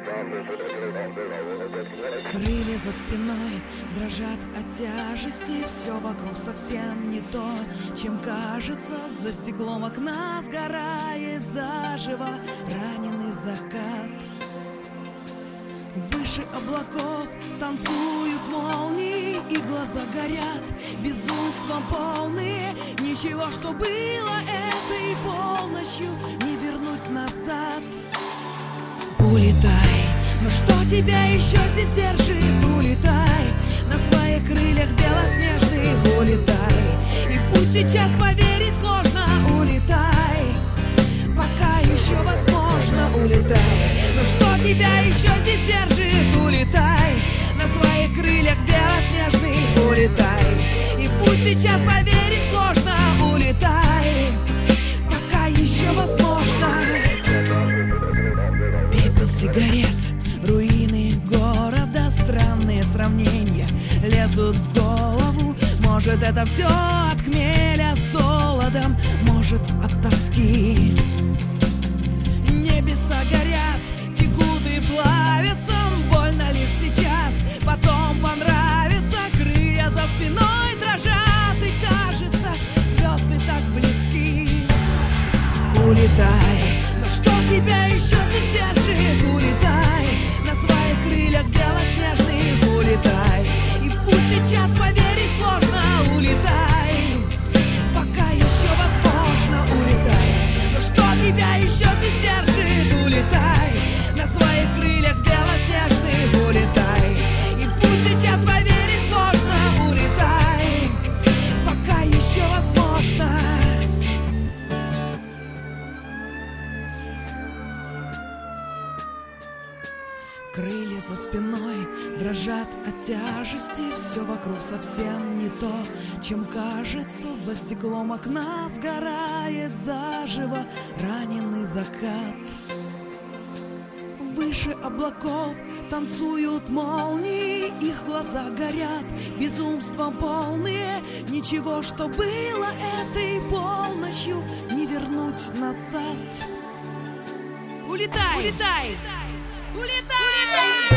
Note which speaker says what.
Speaker 1: Крылья за спиной дрожат от тяжести, все вокруг совсем не то, чем кажется. За стеклом окна сгорает заживо раненый закат. Выше облаков танцуют молнии, и глаза горят безумством полные. Ничего, что было этой полночью, не вернуть назад. Улетай, но что тебя еще здесь держит? Улетай на своих крыльях белоснежных, улетай. И пусть сейчас поверить сложно, улетай, пока еще возможно, улетай. Но что тебя еще здесь держит? Улетай на своих крыльях белоснежных, улетай. И пусть сейчас поверить сложно, улетай, пока еще возможно. Пепел сигарет, руины города, странные сравнения лезут в голову. Может, это все от хмеля с солодом, может, от тоски. Небеса горят, текут и плавятся, больно лишь сейчас, потом понравится. Крылья за спиной дрожат, и кажется, звезды так близки. Улетай, но что тебя еще здесь держит? Улетай на своих крыльях белоснежных, улетай. И пусть сейчас поверить сложно, улетай, пока еще возможно, улетай. Но что тебя еще здесь держит? Улетай на своих крыльях белоснежных, улетай. И пусть сейчас поверить сложно, улетай, пока еще возможно. Крылья за спиной дрожат от тяжести, все вокруг совсем не то, чем кажется. За стеклом окна сгорает заживо раненый закат. Выше облаков танцуют молнии, их глаза горят безумством полные. Ничего, что было этой полночью, не вернуть назад. Улетай! Улетай! Улетай!